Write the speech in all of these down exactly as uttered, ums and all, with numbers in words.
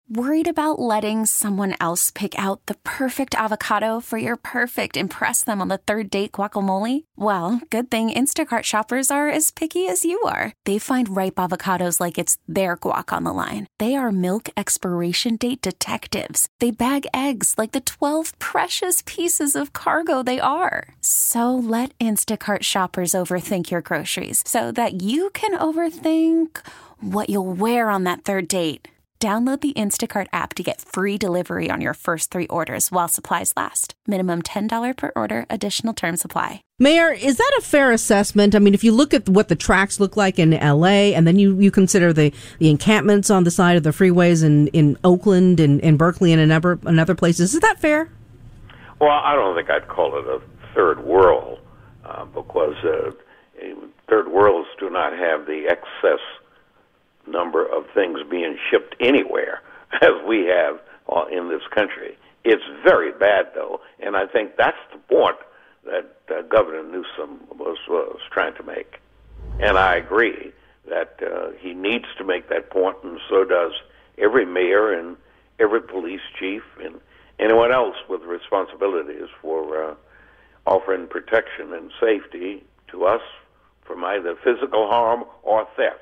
Worried about letting someone else pick out the perfect avocado for your perfect impress them on the third date guacamole? Well, good thing Instacart shoppers are as picky as you are. They find ripe avocados like it's their guac on the line. They are milk expiration date detectives. They bag eggs like the twelve precious pieces of cargo they are. So let Instacart shoppers overthink your groceries so that you can overthink what you'll wear on that third date. Download the Instacart app to get free delivery on your first three orders while supplies last. Minimum ten dollars per order. Additional terms apply. Mayor, is that a fair assessment? I mean, if you look at what the tracks look like in L A and then you, you consider the, the encampments on the side of the freeways in, in Oakland and in Berkeley and in other, in other places, is that fair? Well, I don't think I'd call it a third world uh, because uh, third worlds do not have the excess number of things being shipped anywhere as we have uh, in this country. It's very bad, though, and I think that's the point that uh, Governor Newsom was, was trying to make. And I agree that uh, he needs to make that point, and so does every mayor and every police chief and anyone else with responsibilities for uh, offering protection and safety to us from either physical harm or theft.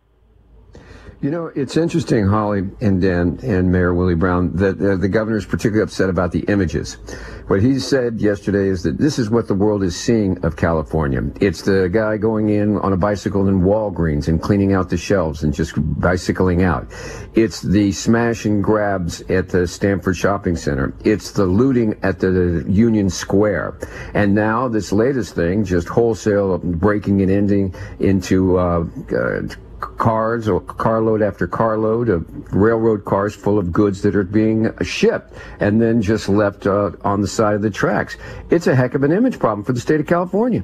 You know, it's interesting, Holly and Dan and Mayor Willie Brown, that uh, the governor is particularly upset about the images. What he said yesterday is that this is what the world is seeing of California. It's the guy going in on a bicycle in Walgreens and cleaning out the shelves and just bicycling out. It's the smash and grabs at the Stanford Shopping Center. It's the looting at the Union Square. And now this latest thing, just wholesale breaking and ending into uh, uh cars or carload after carload of railroad cars full of goods that are being shipped and then just left uh, on the side of the tracks. It's a heck of an image problem for the state of California.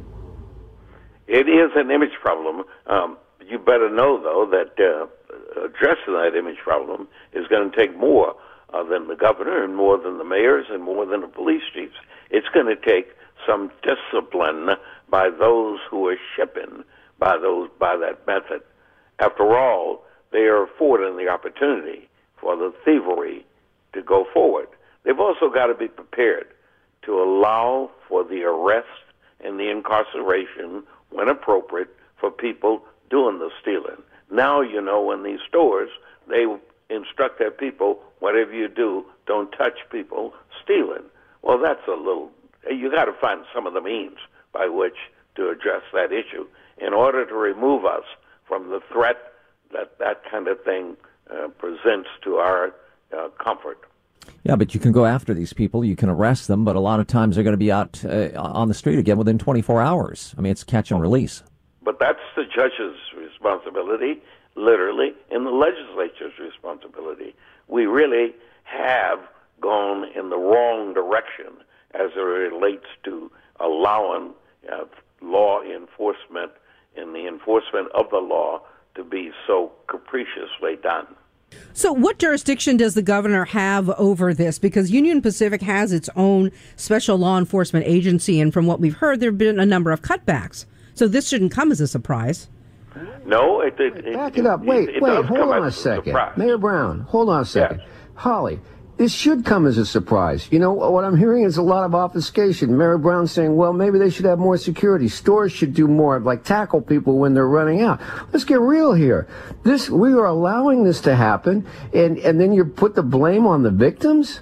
It is an image problem. Um, you better know, though, that uh, addressing that image problem is going to take more uh, than the governor and more than the mayors and more than the police chiefs. It's going to take some discipline by those who are shipping by those by that method. After all, they are affording the opportunity for the thievery to go forward. They've also got to be prepared to allow for the arrest and the incarceration, when appropriate, for people doing the stealing. Now, you know, in these stores, they instruct their people, whatever you do, don't touch people stealing. Well, that's a little, you got to find some of the means by which to address that issue in order to remove us from the threat that that kind of thing uh, presents to our uh, comfort. Yeah, but you can go after these people, you can arrest them, but a lot of times they're going to be out uh, on the street again within twenty-four hours. I mean, it's catch and release. But that's the judge's responsibility, literally, and the legislature's responsibility. We really have gone in the wrong direction as it relates to allowing uh, law enforcement and the enforcement of the law to be so capriciously done. So what jurisdiction does the governor have over this? Because Union Pacific has its own special law enforcement agency, and from what we've heard, there have been a number of cutbacks. So this shouldn't come as a surprise. No, it did. Back it up. Wait, it, it wait, hold on a a second. Surprise. Mayor Brown, hold on a second. Yes. Holly, this should come as a surprise. You know, what I'm hearing is a lot of obfuscation. Mayor Brown saying, well, maybe they should have more security. Stores should do more, like tackle people when they're running out. Let's get real here. This, we are allowing this to happen, and, and then you put the blame on the victims?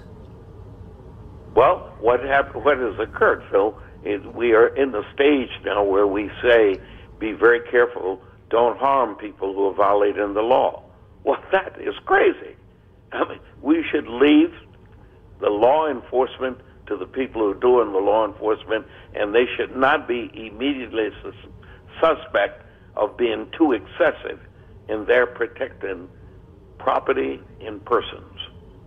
Well, what hap- what has occurred, Phil, is we are in the stage now where we say, be very careful, don't harm people who are violating the law. Well, that is crazy. I mean, we should leave the law enforcement to the people who are doing the law enforcement, and they should not be immediately sus- suspect of being too excessive in their protecting property and persons.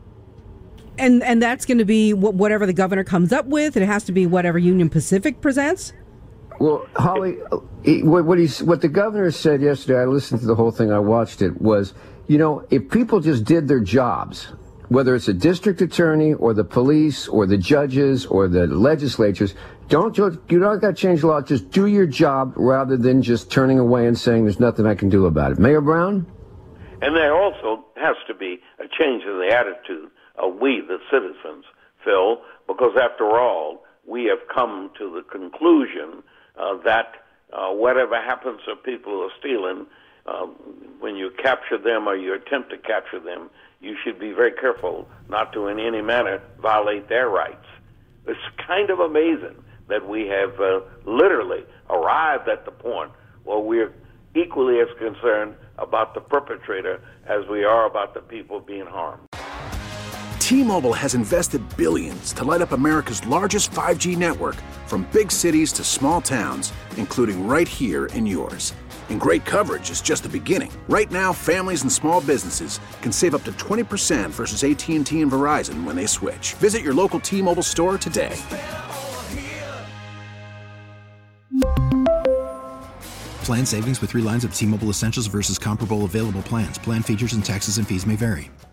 And and that's going to be whatever the governor comes up with. It has to be whatever Union Pacific presents. Well, Holly, he, what, what, he, what the governor said yesterday, I listened to the whole thing, I watched it, was, you know, if people just did their jobs, whether it's a district attorney or the police or the judges or the legislatures, don't you, you don't got to change the law. Just do your job rather than just turning away and saying there's nothing I can do about it. Mayor Brown? And there also has to be a change in the attitude of we, the citizens, Phil, because after all, we have come to the conclusion uh, that uh, whatever happens to people who are stealing, uh, when you capture them or you attempt to capture them, you should be very careful not to in any manner violate their rights. It's kind of amazing that we have uh, literally arrived at the point where we're equally as concerned about the perpetrator as we are about the people being harmed. T-Mobile has invested billions to light up America's largest five G network, from big cities to small towns, including right here in yours. And great coverage is just the beginning. Right now, families and small businesses can save up to twenty percent versus A T and T and Verizon when they switch. Visit your local T-Mobile store today. Plan savings with three lines of T-Mobile Essentials versus comparable available plans. Plan features and taxes and fees may vary.